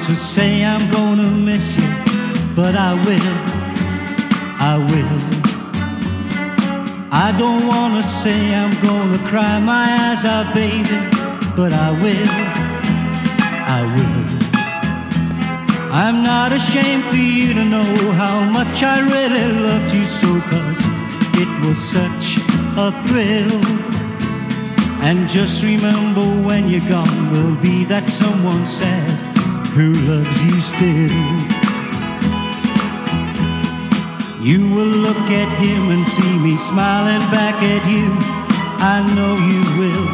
to say I'm gonna miss you, but I will. I don't wanna say I'm gonna cry my eyes out, baby, but I will. I'm not ashamed for you to know how much I really loved you so, 'cause it was such a thrill. And just remember, when you're gone, there'll be that someone sad who loves you still. You will look at him and see me smiling back at you. I know you will.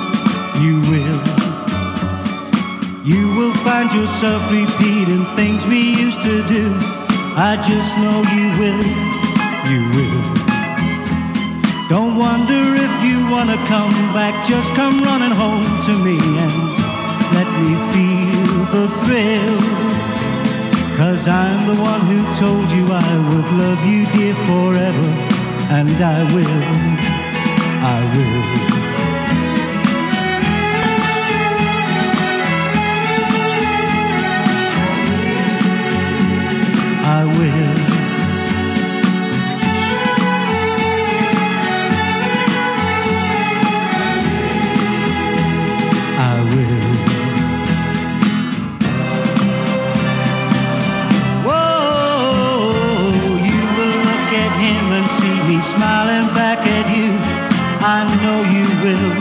You will find yourself repeating things we used to do. I just know you will. Don't wonder if you wanna come back, just come running home to me and let me feel the thrill. 'Cause I'm the one who told you I would love you, dear, forever, and I will. I will. Smiling back at you, I know you will.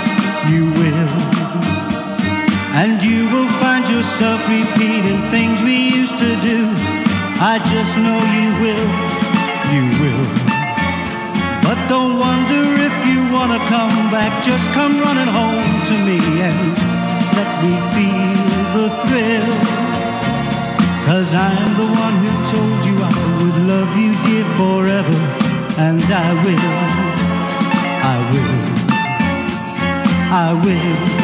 And you will find yourself repeating things we used to do. I just know you will. But don't wonder if you wanna come back, just come running home to me and let me feel the thrill. 'Cause I'm the one who told you I would love you, dear, forever, and I will.